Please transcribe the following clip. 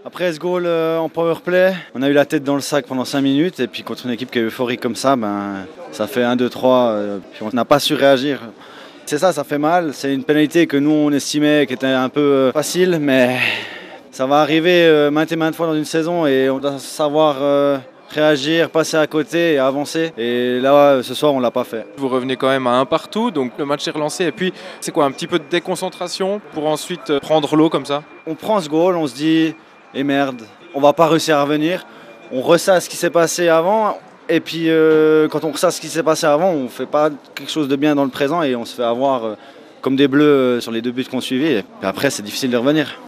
Après ce goal en powerplay, on a eu la tête dans le sac pendant 5 minutes et puis contre une équipe qui est euphorique comme ça, ça fait 1, 2, 3, puis on n'a pas su réagir. C'est ça fait mal. C'est une pénalité que nous on estimait qui était un peu facile, mais ça va arriver maintes et maintes fois dans une saison et on doit savoir réagir, passer à côté et avancer. Et là, ce soir, on ne l'a pas fait. Vous revenez quand même à un partout, donc le match est relancé. Et puis, c'est quoi, un petit peu de déconcentration pour ensuite prendre l'eau comme ça? On prend ce goal, on se dit, eh merde, on va pas réussir à revenir. On ressasse ce qui s'est passé avant. Et puis, quand on ressasse ce qui s'est passé avant, on ne fait pas quelque chose de bien dans le présent et on se fait avoir comme des bleus sur les 2 buts qu'on suivit. Et puis après, c'est difficile de revenir.